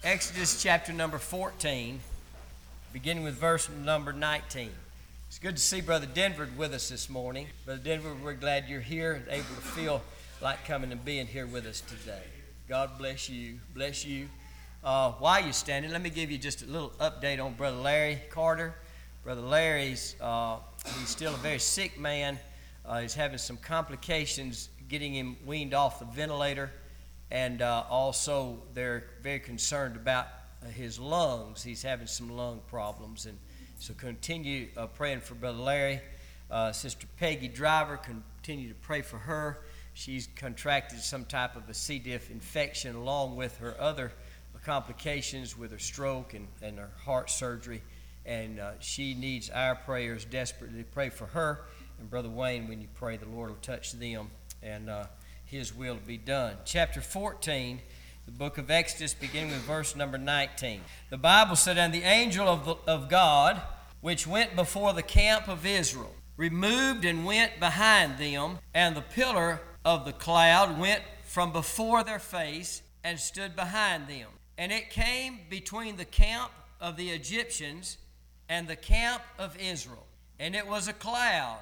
Exodus chapter number 14, beginning with verse number 19. It's good to see Brother Denver with us this morning. Brother Denver, we're glad you're here and able to feel like coming and being here with us today. God bless you. Bless you. While you're standing, let me give you just a little update on Brother Larry Carter. Brother Larry's he's still a very sick man. He's having some complications getting him weaned off the ventilator. And also, they're very concerned about his lungs. He's having some lung problems. And so continue praying for Brother Larry. Sister Peggy Driver, continue to pray for her. She's contracted some type of a C. diff infection along with her other complications with her stroke and her heart surgery. And she needs our prayers desperately. Pray for her. And Brother Wayne, when you pray, the Lord will touch them. And His will be done. Chapter 14, the book of Exodus, beginning with verse number 19. The Bible said, "And the angel of God, which went before the camp of Israel, removed and went behind them, and the pillar of the cloud went from before their face and stood behind them. And it came between the camp of the Egyptians and the camp of Israel. And it was a cloud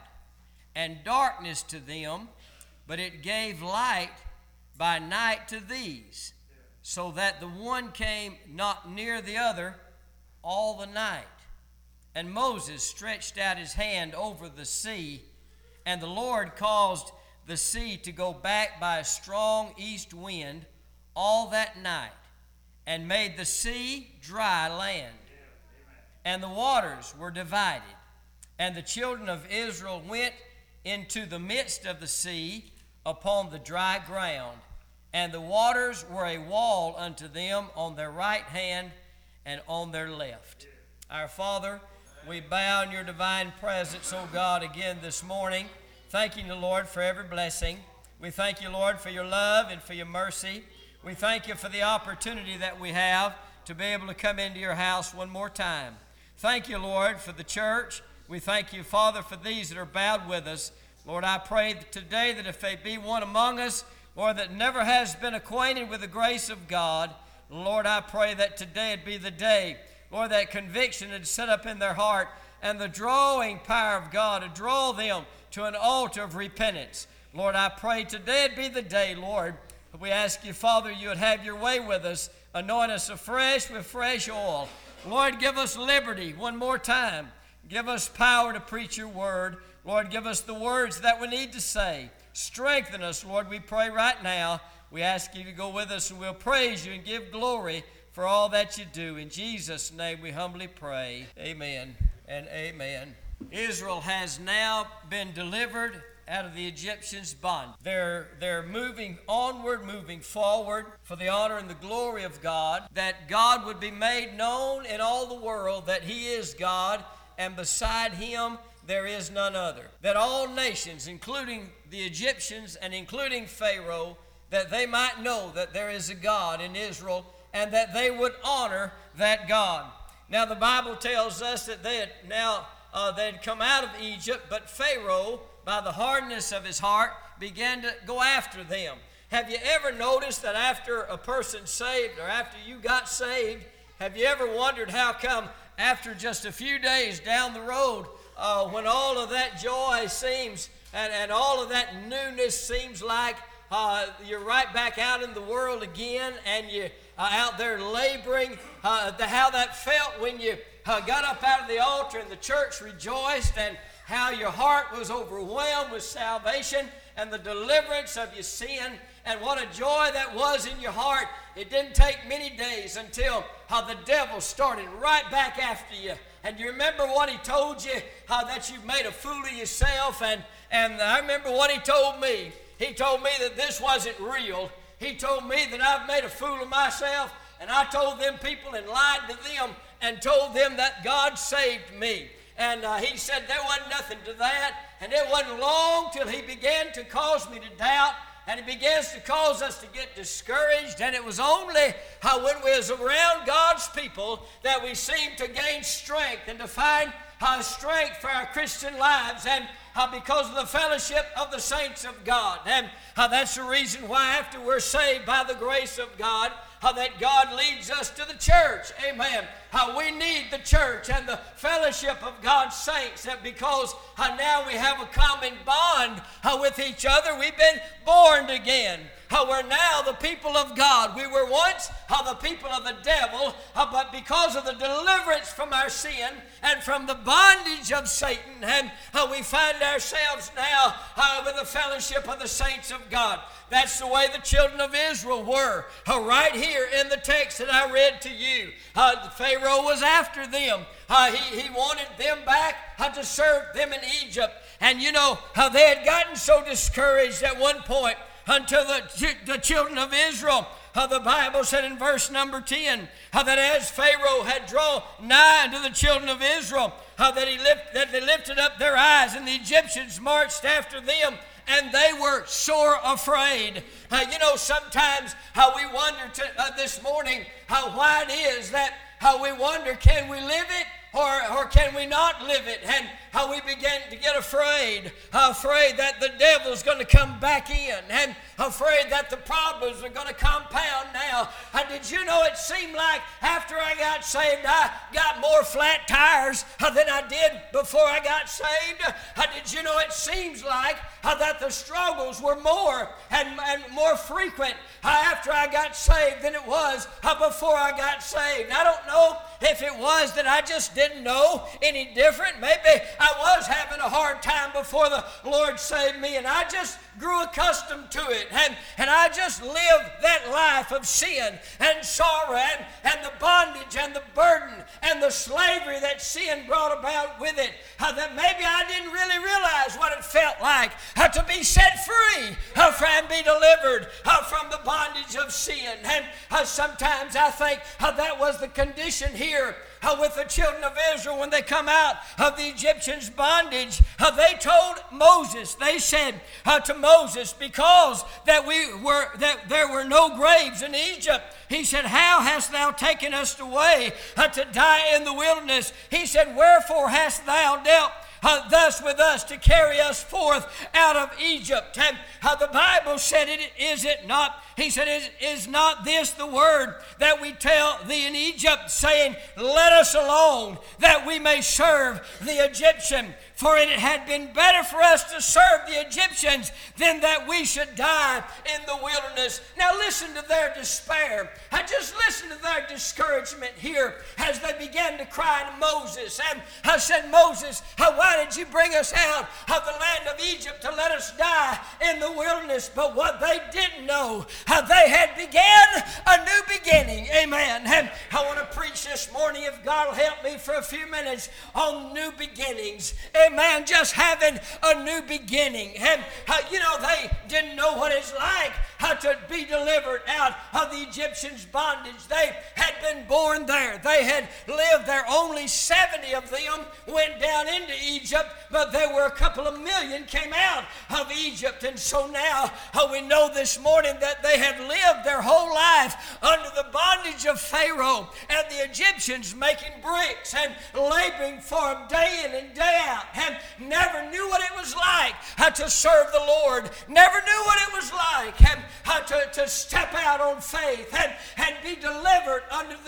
and darkness to them, but it gave light by night to these, so that the one came not near the other all the night. And Moses stretched out his hand over the sea, and the Lord caused the sea to go back by a strong east wind all that night, and made the sea dry land. And the waters were divided, and the children of Israel went into the midst of the sea upon the dry ground, and the waters were a wall unto them on their right hand and on their left." Our Father, we bow in your divine presence, O God, again this morning, thanking the Lord for every blessing. We thank you, Lord, for your love and for your mercy. We thank you for the opportunity that we have to be able to come into your house one more time. Thank you, Lord, for the church. We thank you, Father, for these that are bowed with us. Lord, I pray today that if they be one among us, Lord, that never has been acquainted with the grace of God, Lord, I pray that today would be the day, Lord, that conviction would set up in their heart and the drawing power of God to draw them to an altar of repentance. Lord, I pray today would be the day, Lord. We ask you, Father, you would have your way with us. Anoint us afresh with fresh oil. Lord, give us liberty one more time. Give us power to preach your word. Lord, give us the words that we need to say. Strengthen us, Lord, we pray right now. We ask you to go with us, and we'll praise you and give glory for all that you do. In Jesus' name we humbly pray. Amen and amen. Israel has now been delivered out of the Egyptians' bond. They're moving onward, moving forward for the honor and the glory of God, that God would be made known in all the world that He is God, and beside Him there is none other. That all nations, including the Egyptians and including Pharaoh, that they might know that there is a God in Israel and that they would honor that God. Now the Bible tells us that they had come out of Egypt, but Pharaoh, by the hardness of his heart, began to go after them. Have you ever noticed that after a person's saved or after you got saved, have you ever wondered how come after just a few days down the road, when all of that joy seems and all of that newness seems like you're right back out in the world again, and you're out there laboring, how that felt when you got up out of the altar and the church rejoiced, and how your heart was overwhelmed with salvation and the deliverance of your sin, and what a joy that was in your heart. It didn't take many days until the devil started right back after you. And you remember what he told you, that you've made a fool of yourself, and I remember what he told me. He told me that this wasn't real. He told me that I've made a fool of myself, and I told them people and lied to them and told them that God saved me. And he said there wasn't nothing to that, and it wasn't long till he began to cause me to doubt, and he begins to cause us to get discouraged. And it was only when we was around God's people that we seemed to gain strength and to find strength for our Christian lives, and because of the fellowship of the saints of God. And that's the reason why after we're saved by the grace of God, that God leads us to the church. Amen. We need the church and the fellowship of God's saints, because now we have a common bond with each other. We've been born again. We're now the people of God. We were once the people of the devil, but because of the deliverance from our sin and from the bondage of Satan, and we find ourselves now with the fellowship of the saints of God. That's the way the children of Israel were. Right here in the text that I read to you, Pharaoh was after them. He wanted them back to serve them in Egypt. And you know, they had gotten so discouraged at one point until the children of Israel, the Bible said in verse number 10, that as Pharaoh had drawn nigh unto the children of Israel, that they lifted up their eyes, and the Egyptians marched after them, and they were sore afraid. You know, sometimes we wonder this morning why it is that we wonder, can we live it or can we not live it? And how we begin to get afraid that the devil's going to come back in, and afraid that the problems are going to compound now. Did you know it seemed like after I got saved, I got more flat tires than I did before I got saved? Did you know it seems like that the struggles were more and more frequent after I got saved than it was before I got saved? I don't know if it was that I just didn't know any different. Maybe I was having a hard time before the Lord saved me, and I just grew accustomed to it, and I just lived that life of sin and sorrow and the bondage and the burden and the slavery that sin brought about with it, that maybe I didn't really realize what it felt like to be set free and be delivered from the bondage of sin. And sometimes I think that was the condition here with the children of Israel when they come out of the Egyptians' bondage. They told Moses, they said to Moses, because that there were no graves in Egypt, he said, how hast thou taken us away to die in the wilderness? He said, wherefore hast thou dealt thus with us to carry us forth out of Egypt? And the Bible said, is it not? He said, is not this the word that we tell thee in Egypt, saying, let us alone, that we may serve the Egyptian? For it had been better for us to serve the Egyptians than that we should die in the wilderness. Now listen to their despair. Just listen to their discouragement here as they began to cry to Moses. And I said, Moses, why did you bring us out of the land of Egypt to let us die in the wilderness? But what they didn't know, they had began a new beginning. Amen. And I want to preach this morning, if God will help me, for a few minutes on new beginnings. Amen. Just having a new beginning. And you know, they didn't know what it's like to be delivered out of the Egyptians' bondage. They had been born there. They had lived there. Only 70 of them went down into Egypt, but there were a couple of million came out of Egypt. And so now we know this morning that they had lived their whole life under the bondage of Pharaoh and the Egyptians, making bricks and laboring for them day in and day out, and never knew what it was like to serve the Lord, never knew what it was like to step out on faith and be delivered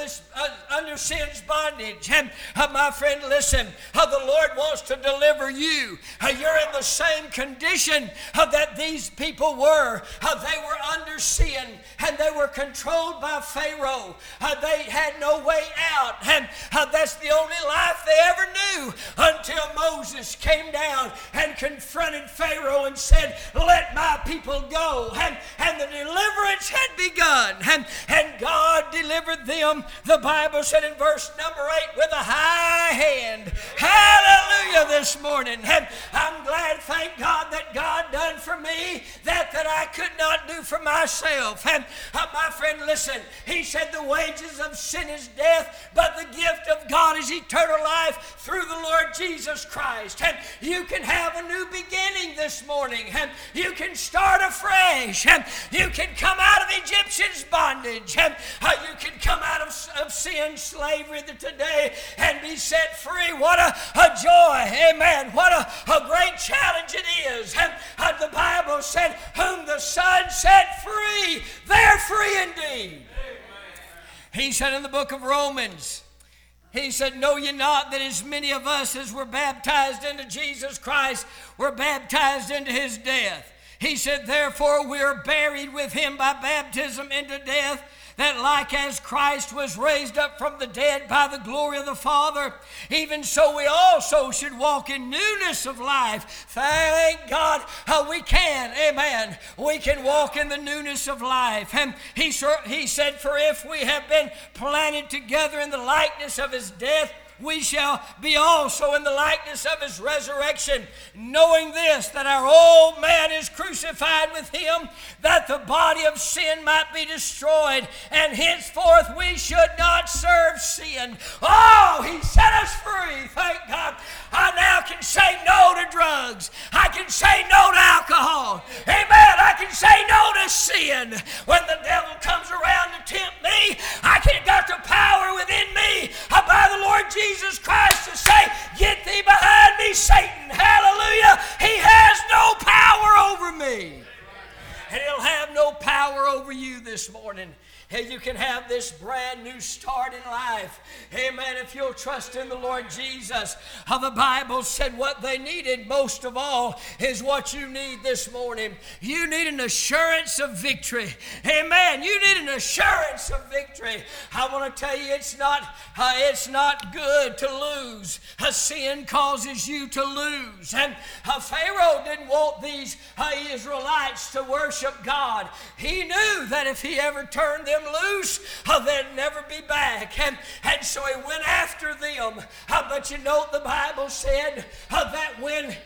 under sin's bondage. And my friend, listen, the Lord wants to deliver you. You're in the same condition that these people were. They were under sin, and they were controlled by Pharaoh. They had no way out, and that's the only life they ever knew until Moses came down and confronted Pharaoh and said, let my people go. And the deliverance had begun, and God delivered them. The Bible said in verse number 8, with a high hand. Hallelujah this morning. And I'm glad, thank God, that God done for me that I could not do for myself. And my friend, listen, he said the wages of sin is death, but the gift of God is eternal life through the Lord Jesus Christ. And you can have a new beginning this morning, and you can start afresh, and you can come out of Egyptians' bondage, and you can come out of sin, slavery today, and be set free. What a joy, amen. What a great challenge it is. And the Bible said, whom the Son set free, they're free indeed. He said in the book of Romans, he said, know ye not that as many of us as were baptized into Jesus Christ were baptized into his death? He said, therefore we are buried with him by baptism into death, that like as Christ was raised up from the dead by the glory of the Father, even so we also should walk in newness of life. Thank God we can, amen. We can walk in the newness of life. And he said, for if we have been planted together in the likeness of his death, we shall be also in the likeness of his resurrection, knowing this, that our old man is crucified with him, that the body of sin might be destroyed, and henceforth we should not serve sin. Oh, he set us free. Thank God. I now can say no to drugs. I can say no to alcohol. Amen. I can say no to sin. When the devil comes around to tempt me, I can got the power within me by the Lord Jesus Christ to say, get thee behind me, Satan. Hallelujah. He has no power over me. And he'll have no power over you this morning. Hey, you can have this brand new start in life. Amen. If you'll trust in the Lord Jesus. How the Bible said what they needed most of all is what you need this morning. You need an assurance of victory. Amen. You need an assurance of victory. I want to tell you, it's not good to lose. Sin causes you to lose. And Pharaoh didn't want these Israelites to worship God. He knew that if he ever turned them loose, they'd never be back. And so he went after them. But you know, the Bible said that when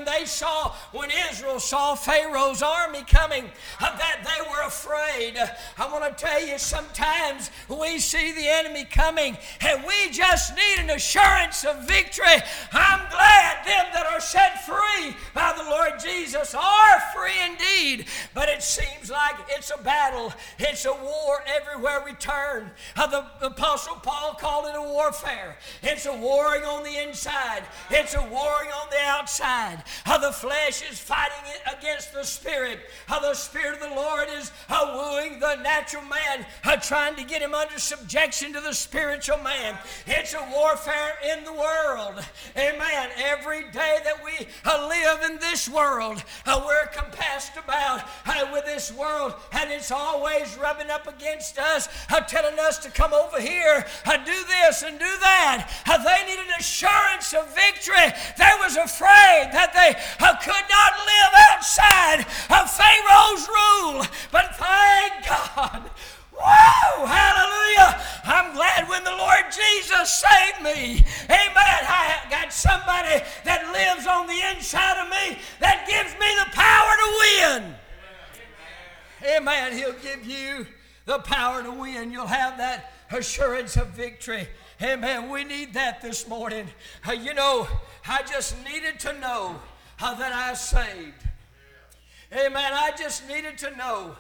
Israel saw Pharaoh's army coming, that they were afraid. I want to tell you, sometimes we see the enemy coming and we just need an assurance of victory. I'm glad them that are set free by the Lord Jesus are free indeed. But it seems like it's a battle. It's a war everywhere we turn. The Apostle Paul called it a warfare. It's a warring on the inside. It's a warring on the outside. The flesh is fighting it against the Spirit. The Spirit of the Lord is wooing the natural man, trying to get him under subjection to the spiritual man. It's a warfare in the world. Amen. Every day that we live in this world, we're compassed about with this world, and it's always rubbing up against us, telling us to come over here, do this and do that. They need an assurance of victory. They was afraid that they could not live outside of Pharaoh's rule. But thank God. Whoa, hallelujah. I'm glad when the Lord Jesus saved me. Amen. I got somebody that lives on the inside of me that gives me the power to win. Amen. He'll give you the power to win. You'll have that assurance of victory. Amen. We need that this morning. I just needed to know that I was saved. Amen. I just needed to know.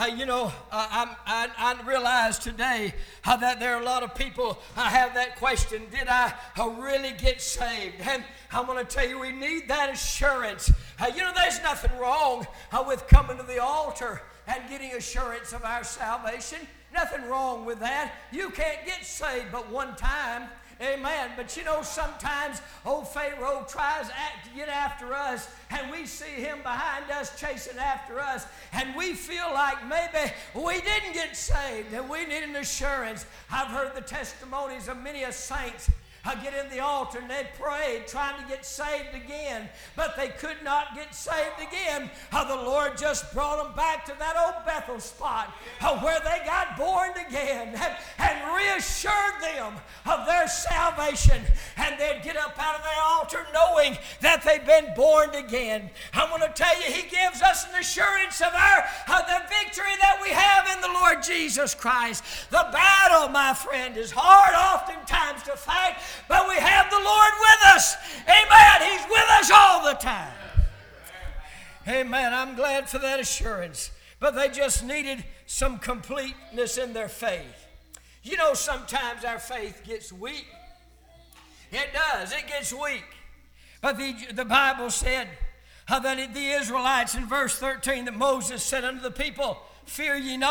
I realize today that there are a lot of people have that question, did I really get saved? And I'm going to tell you, we need that assurance. There's nothing wrong with coming to the altar and getting assurance of our salvation. Nothing wrong with that. You can't get saved but one time. Amen. But sometimes old Pharaoh tries to get after us, and we see him behind us chasing after us, and we feel like maybe we didn't get saved, and we need an assurance. I've heard the testimonies of many a saints get in the altar and they prayed trying to get saved again, but they could not get saved again. The Lord just brought them back to that old Bethel spot where they got born again and reassured them of their salvation, and they'd get up out of the altar knowing that they'd been born again. I want to tell you, he gives us an assurance of the victory that we have in the Lord Jesus Christ. The battle, my friend, is hard oftentimes to fight, but we have the Lord with us. Amen. He's with us all the time. Amen. I'm glad for that assurance. But they just needed some completeness in their faith. Sometimes our faith gets weak. It does. It gets weak. But the Bible said that the Israelites in verse 13 that Moses said unto the people, fear ye not,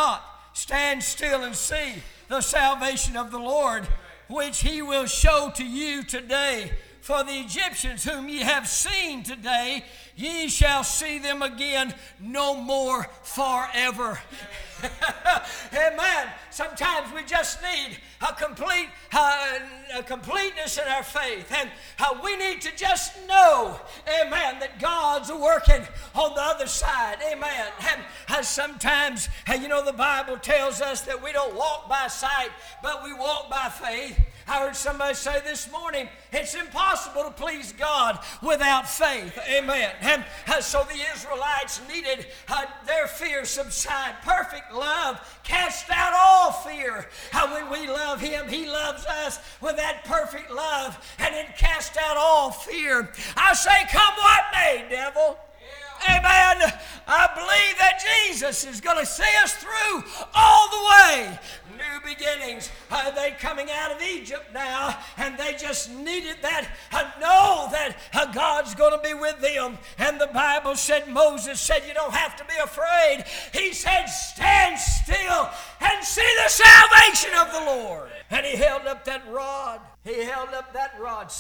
stand still and see the salvation of the Lord, which he will show to you today. For the Egyptians whom ye have seen today, ye shall see them again no more forever. Amen. Sometimes we just need a completeness in our faith, and we need to just know, amen, that God's working on the other side. Amen. And sometimes, the Bible tells us that we don't walk by sight, but we walk by faith. I heard somebody say this morning, it's impossible to please God without faith. Amen. And so the Israelites needed their fear subside. Perfect love cast out all fear. When we love him, he loves us with that perfect love, and it cast out all fear. I say, come what may, devil. Amen. I believe that Jesus is going to see us through all the way. New beginnings. They coming out of Egypt now, and they just needed that. Know that God's going to be with them. And the Bible said, Moses said, you don't have to be afraid. He said, stand still and see the salvation of the Lord. And he held up that rod. He held up that rod.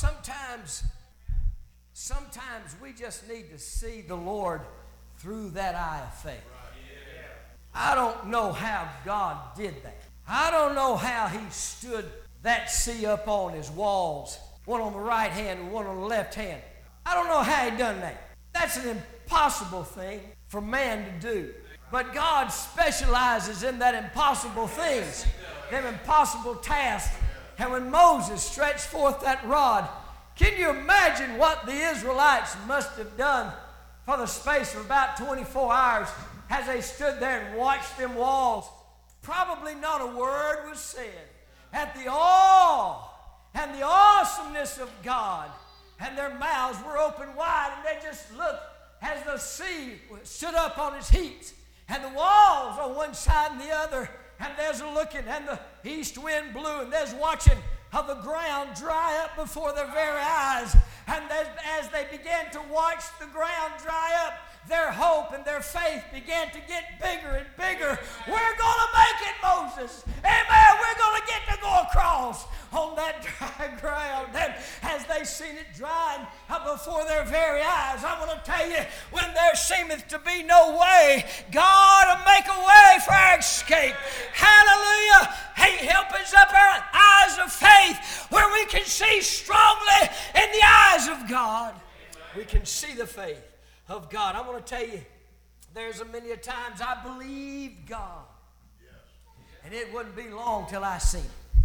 Sometimes we just need to see the Lord through that eye of faith. I don't know how God did that. I don't know how he stood that sea up on his walls, one on the right hand and one on the left hand. I don't know how he done that. That's an impossible thing for man to do. But God specializes in that impossible things, them impossible tasks. And when Moses stretched forth that rod, can you imagine what the Israelites must have done for the space of about 24 hours as they stood there and watched them walls? Probably not a word was said. At the awe and the awesomeness of God, and their mouths were open wide, and they just looked as the sea stood up on its heaps, and the walls on one side and the other, and there's a looking, and the east wind blew, and there's watching of the ground dry up before their very eyes. And as they began to watch the ground dry up, their hope and their faith began to get bigger and bigger. We're going to make it, Moses. Amen. We're going to get to go across on that dry ground. And as they seen it drying up before their very eyes, I want to tell you, when there seemeth to be no way, God will make a way for our escape. Hallelujah. He opens up our eyes of faith where we can see strongly in the eyes of God. We can see the faith of God. I want to tell you, there's many a times I believed God, and it wouldn't be long till I seen it.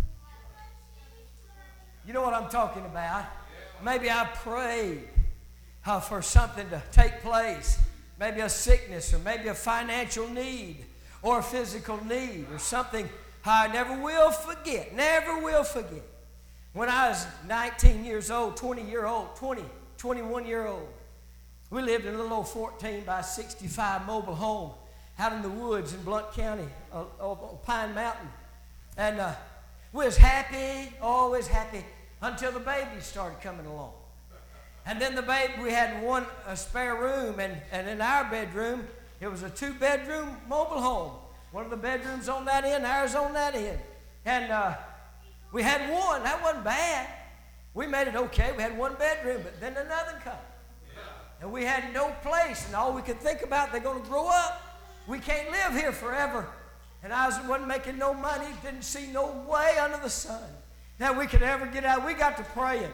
You know what I'm talking about? Maybe I prayed for something to take place, maybe a sickness, or maybe a financial need, or a physical need, or something I never will forget. When I was 19 years old, 21 year old, we lived in a little old 14 by 65 mobile home out in the woods in Blount County, on Pine Mountain. And we was happy, always happy, until the babies started coming along. And then we had a spare room, and in our bedroom, it was a 2-bedroom mobile home. One of the bedrooms on that end, ours on that end. And we had one. That wasn't bad. We made it okay. We had one bedroom, but then another come. And we had no place, and all we could think about, they're going to grow up. We can't live here forever. And I wasn't making no money, didn't see no way under the sun that we could ever get out. We got to praying,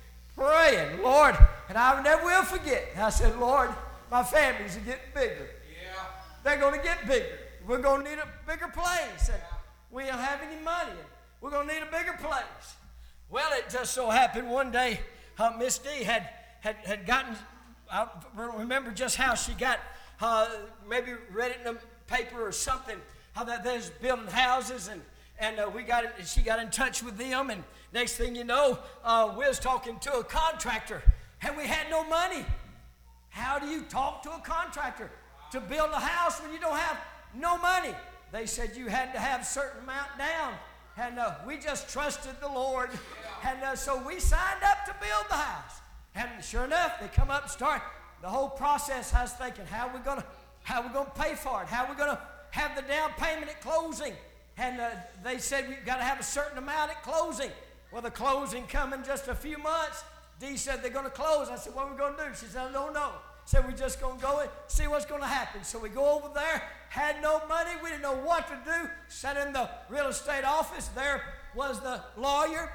Lord. And I never will forget. I said, Lord, my families are getting bigger. Yeah. They're going to get bigger. We're going to need a bigger place. And we don't have any money. We're going to need a bigger place. Well, it just so happened one day, Miss D had gotten, I don't remember just how she got, maybe read it in a paper or something, how that there's building houses, and she got in touch with them, and next thing you know, we was talking to a contractor, and we had no money. How do you talk to a contractor to build a house when you don't have no money? They said you had to have a certain amount down, and we just trusted the Lord, and so we signed up to build the house. And sure enough, they come up and start the whole process. I was thinking, how are we gonna pay for it? How are we gonna have the down payment at closing. And they said, we've got to have a certain amount at closing. Well, the closing come in just a few months. Dee said, they're going to close. I said, what are we going to do? She said, I don't know. Said, we're just going to go and see what's going to happen. So we go over there, had no money. We didn't know what to do. Sat in the real estate office. There was the lawyer.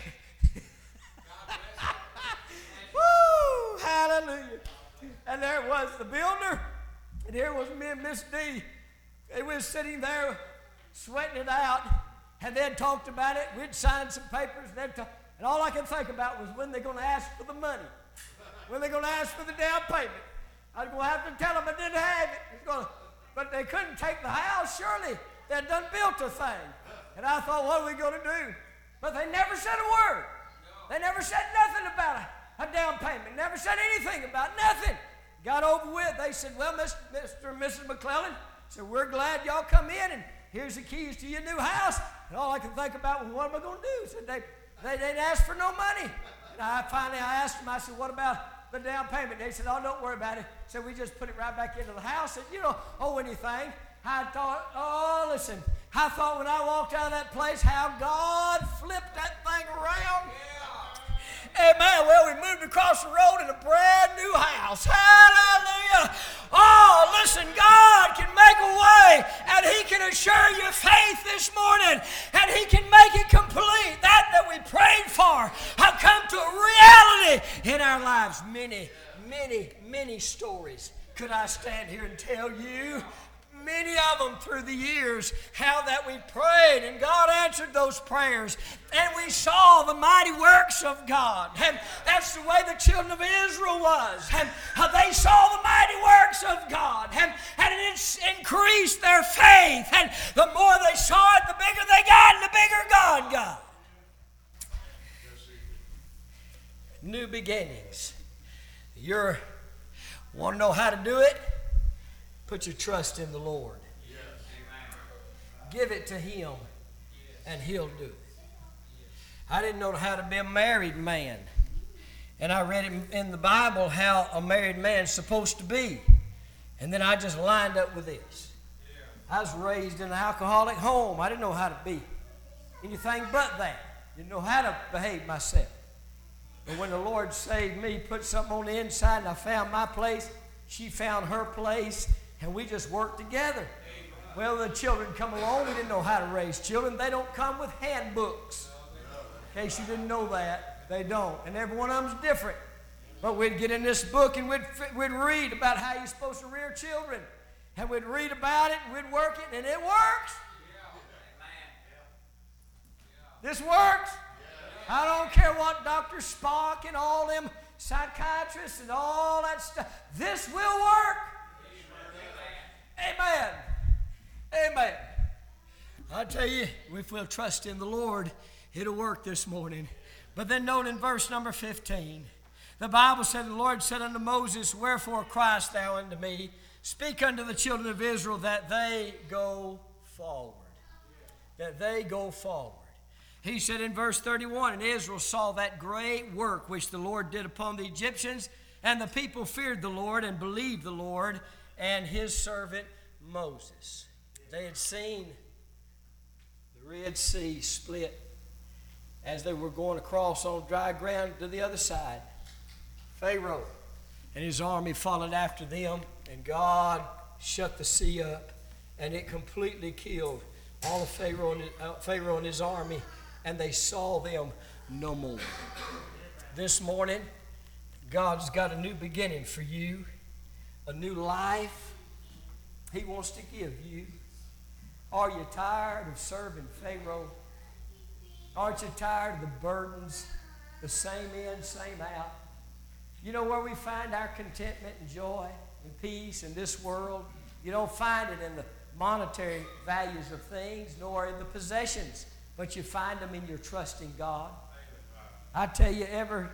Woo, hallelujah. And there was the builder. And here was me and Miss D. They were sitting there sweating it out. And they had talked about it. We'd signed some papers. And all I could think about was when they're going to ask for the money. When they're going to ask for the down payment. I was going to have to tell them I didn't have it. But they couldn't take the house, surely. They had done built a thing. And I thought, what are we going to do? But they never said a word. They never said nothing about a down payment. Never said anything about nothing. Got over with. They said, well, Mr. and Mrs. McClellan, so we're glad y'all come in, and here's the keys to your new house. And all I could think about was, what am I going to do? So they didn't ask for no money. And I asked them, I said, what about the down payment? They said, oh, don't worry about it. So we just put it right back into the house. And you don't owe anything. I thought when I walked out of that place how God flipped that thing around. Amen. Well, we moved across the road in a brand new house. Hallelujah. Oh, listen, God can make a way, and He can assure your faith this morning, and He can make it complete. That we prayed for have come to a reality in our lives. Many, many, many stories could I stand here and tell you. Many of them through the years, how that we prayed and God answered those prayers and we saw the mighty works of God. And that's the way the children of Israel was. And they saw the mighty works of God and it increased their faith. And the more they saw it, the bigger they got and the bigger God got. New beginnings. You want to know how to do it? Put your trust in the Lord. Yes. Give it to Him, and He'll do it. I didn't know how to be a married man. And I read in the Bible how a married man's supposed to be. And then I just lined up with this. I was raised in an alcoholic home. I didn't know how to be anything but that. Didn't know how to behave myself. But when the Lord saved me, put something on the inside, and I found my place, she found her place, and we just worked together. Well, the children come along. We didn't know how to raise children. They don't come with handbooks. In case you didn't know that, they don't. And every one of them's different. But we'd get in this book, and we'd read about how you're supposed to rear children. And we'd read about it, and we'd work it, and it works. This works. I don't care what Dr. Spock and all them psychiatrists and all that stuff. This will work. Amen. Amen. I tell you, if we'll trust in the Lord, it'll work this morning. But then note in verse number 15, the Bible said, the Lord said unto Moses, wherefore criest thou unto me? Speak unto the children of Israel that they go forward. That they go forward. He said in verse 31, and Israel saw that great work which the Lord did upon the Egyptians, and the people feared the Lord and believed the Lord and His servant Moses. They had seen the Red Sea split as they were going across on dry ground to the other side. Pharaoh and his army followed after them, and God shut the sea up, and it completely killed all of Pharaoh and his army, and they saw them no more. This morning, God's got a new beginning for you, a new life He wants to give you. Are you tired of serving Pharaoh? Aren't you tired of the burdens, the same in, same out? You know where we find our contentment and joy and peace in this world? You don't find it in the monetary values of things, nor in the possessions, but you find them in your trust in God. I tell you,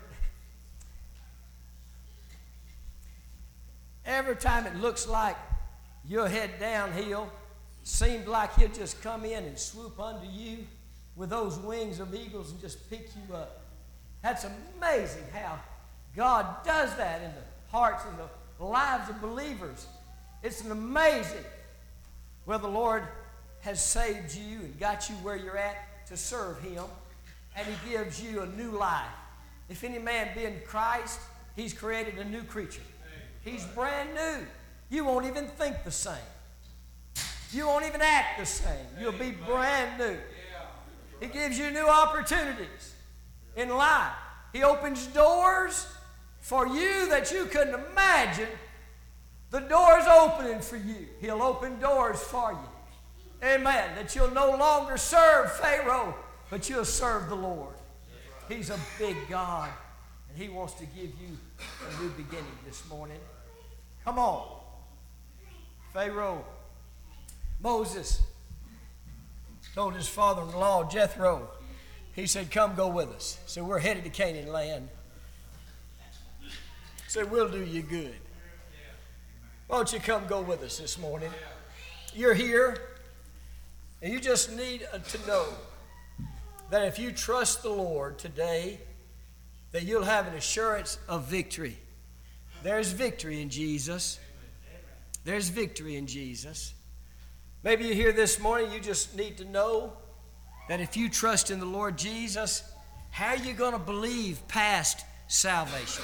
every time it looks like you'll head downhill, seemed like He'll just come in and swoop under you with those wings of eagles and just pick you up. That's amazing how God does that in the hearts and the lives of believers. It's an amazing. Well, the Lord has saved you and got you where you're at to serve Him, and He gives you a new life. If any man be in Christ, he's created a new creature. He's brand new. You won't even think the same. You won't even act the same. You'll be brand new. He gives you new opportunities in life. He opens doors for you that you couldn't imagine. The door's opening for you. He'll open doors for you. Amen. That you'll no longer serve Pharaoh, but you'll serve the Lord. He's a big God, and He wants to give you a new beginning this morning. Come on. Pharaoh, Moses told his father-in-law, Jethro, he said, come go with us. So we're headed to Canaan land. He said, we'll do you good. Why don't you come go with us this morning? You're here, and you just need to know that if you trust the Lord today, that you'll have an assurance of victory. There's victory in Jesus. There's victory in Jesus. Maybe you're here this morning, you just need to know that if you trust in the Lord Jesus, how are you going to believe past salvation?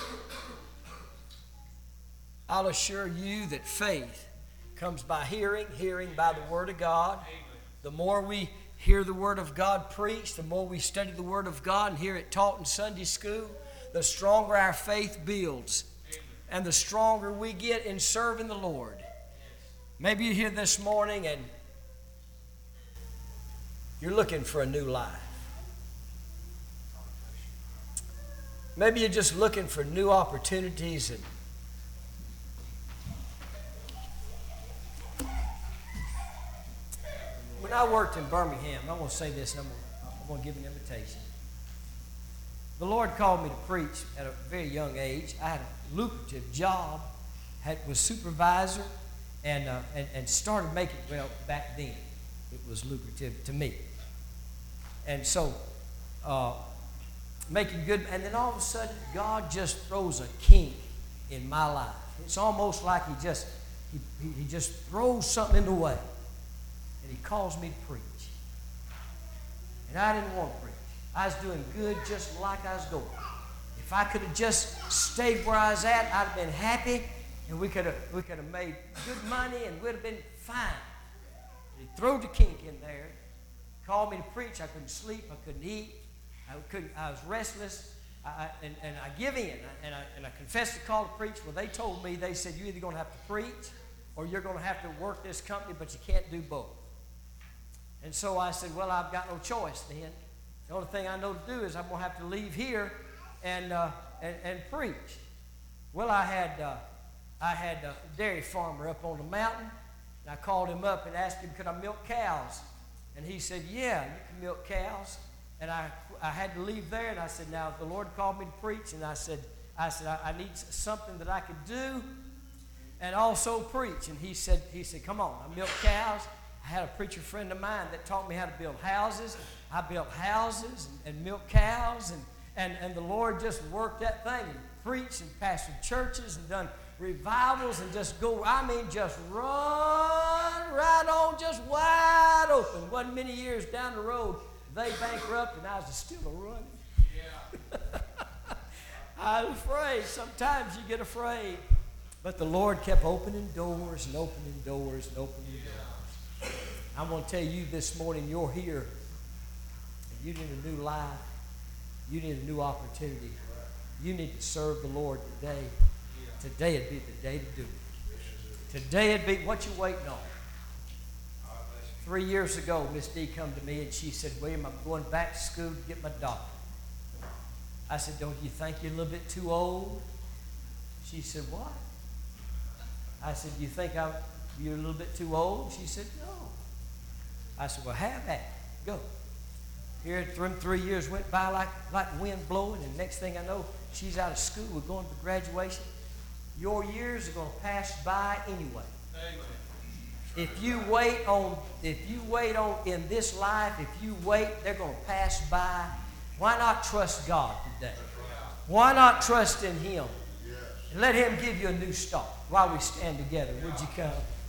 I'll assure you that faith comes by hearing, hearing by the Word of God. The more we hear the Word of God preached, the more we study the Word of God and hear it taught in Sunday school, the stronger our faith builds and the stronger we get in serving the Lord. Maybe you're here this morning and you're looking for a new life. Maybe you're just looking for new opportunities. And when I worked in Birmingham, I want to say this, and I'm going to give an invitation. The Lord called me to preach at a very young age. I had a lucrative job, was supervisor, and started making, well, back then, it was lucrative to me. And so, making good, and then all of a sudden, God just throws a kink in my life. It's almost like He just throws something in the way, and He calls me to preach. And I didn't want to preach. I was doing good just like I was going. If I could have just stayed where I was at, I'd have been happy, and we could have made good money, and we'd have been fine. He threw the kink in there, called me to preach. I couldn't sleep. I couldn't eat. I was restless. And I give in. And I confessed the call to preach. Well, they told me, they said, you're either going to have to preach or you're going to have to work this company, but you can't do both. And so I said, well, I've got no choice then. The only thing I know to do is I'm going to have to leave here and preach. Well, I had a dairy farmer up on the mountain, and I called him up and asked him, could I milk cows? And he said, yeah, you can milk cows. And I had to leave there, and I said, now, the Lord called me to preach, and I said, I need something that I could do and also preach. And he said, come on, I milk cows. I had a preacher friend of mine that taught me how to build houses. I built houses and milked cows, and the Lord just worked that thing and preached and pastored churches and done revivals and just run right on, just wide open. Wasn't many years down the road, they bankrupted, and I was still running. Yeah. I was afraid. Sometimes you get afraid. But the Lord kept opening doors and opening doors and opening doors. I'm going to tell you this morning, you're here, and you need a new life. You need a new opportunity. You need to serve the Lord today. Today would be the day to do it. Today would be what you waiting on. 3 years ago, Miss D come to me and she said, William, I'm going back to school to get my doctorate. I said, don't you think you're a little bit too old? She said, what? I said, do you think you're a little bit too old? She said, no. I said, well, have at it. Go. Here, 3 years went by like wind blowing, and next thing I know, she's out of school. We're going to graduation. Your years are going to pass by anyway. Amen. If you wait on in this life, if you wait, they're going to pass by. Why not trust God today? Why not trust in Him? And let Him give you a new start while we stand together. Would you come?